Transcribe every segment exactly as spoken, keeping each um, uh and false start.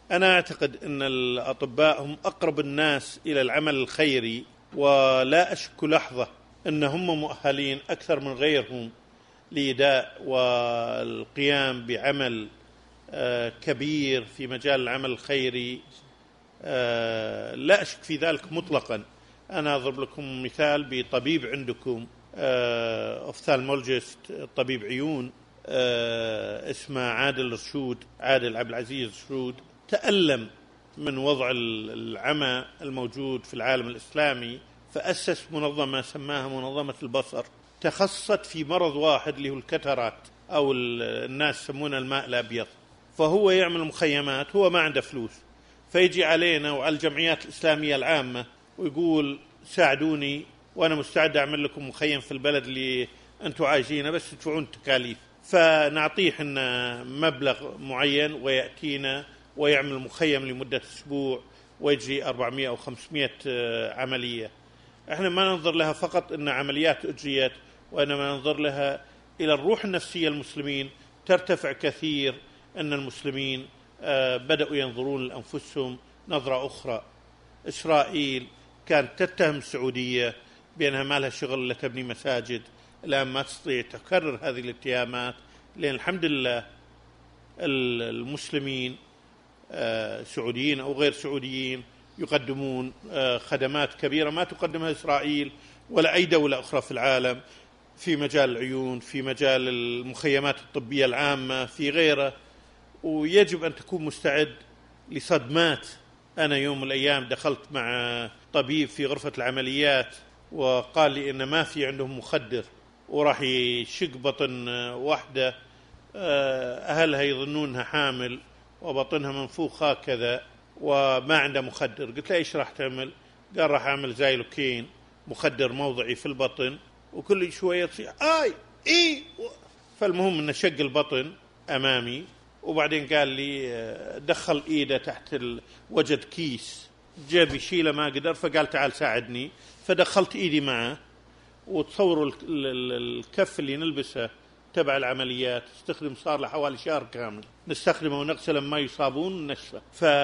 أنا أعتقد أن الأطباء هم أقرب الناس إلى العمل الخيري، ولا أشك لحظة أن هم مؤهلين أكثر من غيرهم لإداء والقيام بعمل كبير في مجال العمل الخيري. لا أشك في ذلك مطلقا. أنا أضرب لكم مثال بطبيب عندكم أوفثالمولوجيست، طبيب عيون اسمه عادل رشود، عادل عبد العزيز رشود، تألم من وضع العمى الموجود في العالم الإسلامي، فأسس منظمة سماها منظمة البصر، تخصصت في مرض واحد اللي هو الكترات، أو الناس يسمونه الماء الأبيض. فهو يعمل مخيمات، هو ما عنده فلوس، فيجي علينا وعلى الجمعيات الإسلامية العامة ويقول ساعدوني وأنا مستعد أعمل لكم مخيم في البلد اللي أنتم عايشينه، بس تدفعون تكاليف. فنعطيه إن مبلغ معين ويأتينا ويعمل مخيم لمدة أسبوع ويجري أربعمائة أو خمسمائة عملية. احنا ما ننظر لها فقط إن عمليات أجريت، وإنما ننظر لها إلى الروح النفسية. المسلمين ترتفع كثير، أن المسلمين بدأوا ينظرون لأنفسهم نظرة أخرى. إسرائيل كانت تتهم السعودية بأنها ما لها شغل إلا تبني مساجد، الآن ما تستطيع تكرر هذه الاتهامات، لأن الحمد لله المسلمين سعوديين أو غير سعوديين يقدمون خدمات كبيرة ما تقدمها إسرائيل ولا أي دولة أخرى في العالم، في مجال العيون، في مجال المخيمات الطبية العامة، في غيره. ويجب أن تكون مستعد لصدمات. أنا يوم من الأيام دخلت مع طبيب في غرفة العمليات وقال لي إن ما في عندهم مخدر، وراح يشق بطن واحدة أهلها يظنونها حامل وبطنها منفوخ هكذا وما عنده مخدر. قلت له إيش راح تعمل؟ قال راح أعمل زايلوكين، مخدر موضعي في البطن، وكل شوية تصيح آي إيه. فالمهم إنه شق البطن أمامي، وبعدين قال لي دخل إيده تحت وجد كيس، جاب يشيله ما قدر، فقال تعال ساعدني. فدخلت إيدي معه، وتصوروا الكف اللي نلبسه تبع العمليات استخدم صار له حوالي شهر كامل نستخدمه ونغسله ما يصابون نشفه.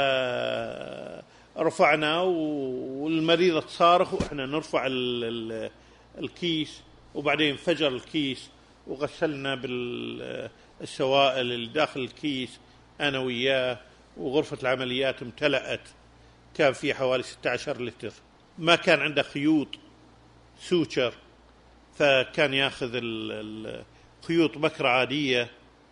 فرفعنا والمريضة تصارخ وإحنا نرفع الكيس، وبعدين فجر الكيس وغسلنا بالسوائل اللي داخل الكيس أنا وياه، وغرفة العمليات امتلأت، كان في حوالي ستة عشر لتر. ما كان عنده خيوط سوتشر، فكان ياخذ الخيوط بكرة عادية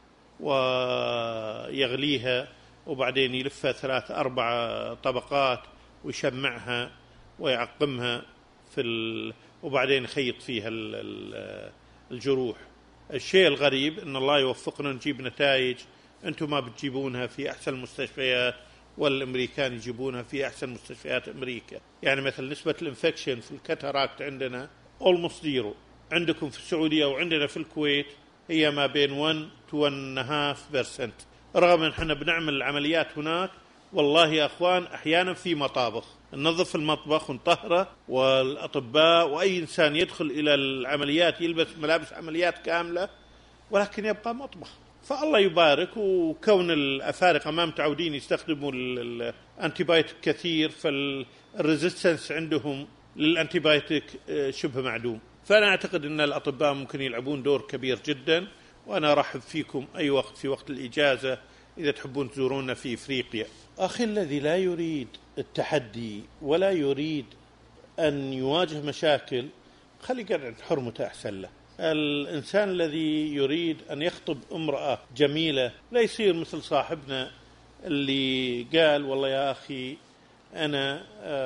ويغليها وبعدين يلفها ثلاث أربع طبقات ويشمعها ويعقمها في ال... وبعدين يخيط فيها الجروح. الشيء الغريب أن الله يوفقنا نجيب نتائج أنتم ما بتجيبونها في أحسن المستشفيات، والأمريكان يجيبونها في أحسن مستشفيات أمريكا. يعني مثل نسبة الانفكشن في الكاتاراكت عندنا almost zero، عندكم في السعودية وعندنا في الكويت هي ما بين واحد to واحد فاصلة خمسة بالمئة، رغم أن احنا بنعمل العمليات هناك. والله يا أخوان أحيانا في مطابخ ننظف المطبخ ونطهره، والأطباء وأي إنسان يدخل إلى العمليات يلبس ملابس عمليات كاملة، ولكن يبقى مطبخ. فالله يبارك. وكون الأفارقة ما متعودين يستخدموا الأنتيبايوتيك كثير، فالريزيستنس عندهم للأنتيبايوتيك شبه معدوم. فأنا أعتقد أن الأطباء ممكن يلعبون دور كبير جدا، وأنا أرحب فيكم أي وقت في وقت الإجازة إذا تحبون تزورونا في إفريقيا. أخي الذي لا يريد التحدي ولا يريد أن يواجه مشاكل، خلي قاعد حرمته أحسن له. الإنسان الذي يريد أن يخطب امرأة جميلة لا يصير مثل صاحبنا اللي قال والله يا أخي أنا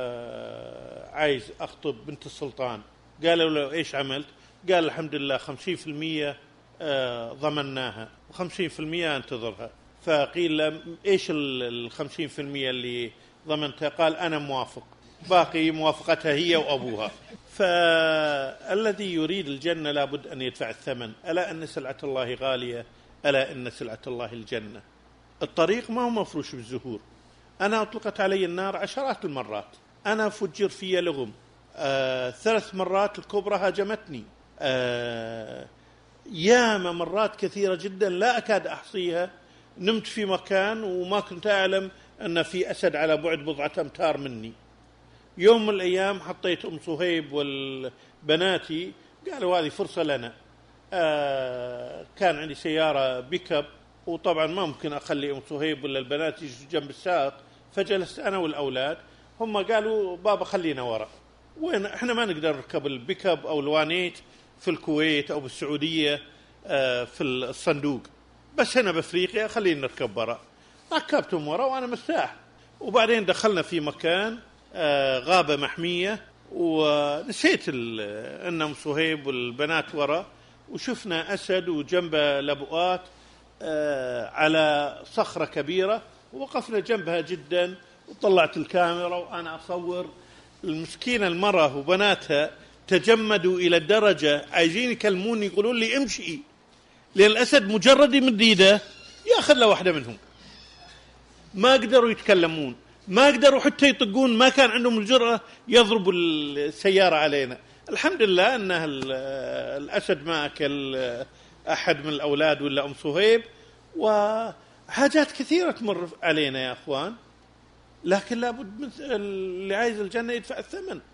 عايز أخطب بنت السلطان. قالوا له إيش عملت؟ قال الحمد لله خمسين في المية ضمناها وخمسين في المية انتظرها. فقيل له إيش الخمسين في المية اللي ضمنتها؟ قال أنا موافق، باقي موافقتها هي وأبوها. فالذي يريد الجنة لابد أن يدفع الثمن. ألا أن سلعة الله غالية، ألا أن سلعة الله الجنة. الطريق ما هو مفروش بالزهور. أنا أطلقت علي النار عشرات المرات، أنا فجر في لغم، آه ثلاث مرات الكبرى هاجمتني، آه ياما مرات كثيرة جدا لا أكاد أحصيها. نمت في مكان وما كنت أعلم أن في أسد على بعد بضعة أمتار مني. يوم من الأيام حطيت أم صهيب والبناتي، قالوا هذه فرصة لنا. آه كان عندي سيارة بيكب، وطبعا ما ممكن أخلي أم صهيب ولا البنات يجوا جنب السائق، فجلست أنا والأولاد. هم قالوا بابا خلينا وراء، وين إحنا ما نقدر نركب البيكب أو الوانيت في الكويت أو بالسعودية آه في الصندوق، بس هنا بأفريقيا خلينا نركب وراء. ركبتهم وراء وأنا مرتاح. وبعدين دخلنا في مكان آه غابة محمية، ونسيت أن أم صهيب والبنات وراء، وشفنا أسد وجنبه لبؤات آه على صخرة كبيرة، ووقفنا جنبها جدا، وطلعت الكاميرا وأنا أصور. المسكينة المرأة وبناتها تجمدوا إلى الدرجة عايزين يكلموني يقولون لي امشي، لأن الأسد مجرد يمد ايده يأخذ له واحدة منهم. ما قدروا يتكلمون، ما قدروا حتى يطقون، ما كان عندهم الجرأة يضربوا السيارة علينا. الحمد لله أن الأسد ما أكل أحد من الأولاد ولا أم صهيب. وحاجات كثيرة تمر علينا يا أخوان، لكن لابد اللي عايز الجنة يدفع الثمن.